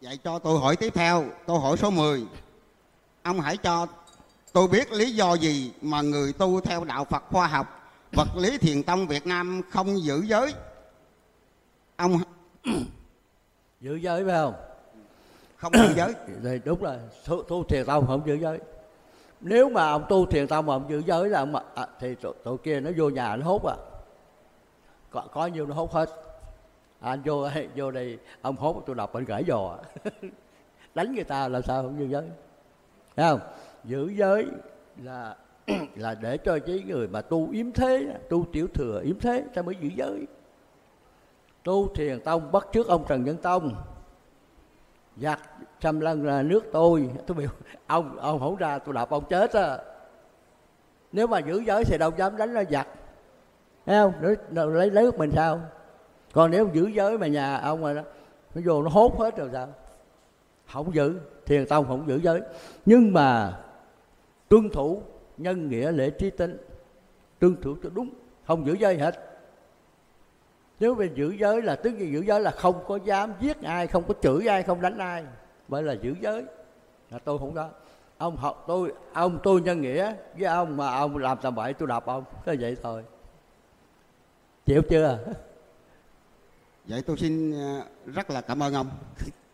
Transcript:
Vậy cho tôi hỏi tiếp theo, câu hỏi số 10. Ông hãy cho tôi biết lý do gì mà người tu theo đạo Phật khoa học, vật lý thiền tông Việt Nam không giữ giới? Ông Giữ giới phải không? không giữ giới. Thì đúng rồi, tu thiền tông không giữ giới. Nếu mà ông tu thiền tông mà ông giữ giới là ông thì tụi kia nó vô nhà nó hốt có nhiêu nó hốt hết. Anh vô đây ông hốt tôi đọc anh gãy giò đánh người ta làm sao không giữ giới, thấy không? Giữ giới là là để cho cái người mà tu yếm thế, tu tiểu thừa yếm thế ta mới giữ giới. Tu thiền tông bắt chước ông Trần Nhân Tông, giặt trăm lần là nước tôi biểu ông không ra tôi đập ông chết á. Nếu mà giữ giới thì đâu dám đánh ra giặt, thấy không? Lấy nước mình sao? Còn nếu giữ giới mà nhà ông mà nó vô nó hốt hết rồi sao? Không giữ, thiền tông không giữ giới, nhưng mà tuân thủ nhân nghĩa lễ trí tín, tuân thủ cho đúng, không giữ giới hết. Nếu về giữ giới là tức là giữ giới là không có dám giết ai, không có chửi ai, không đánh ai, vậy là giữ giới. Là tôi không có. Ông tôi nhân nghĩa với ông mà ông làm tầm bậy tôi đập ông, có vậy thôi. Chịu chưa? Vậy tôi xin rất là cảm ơn ông.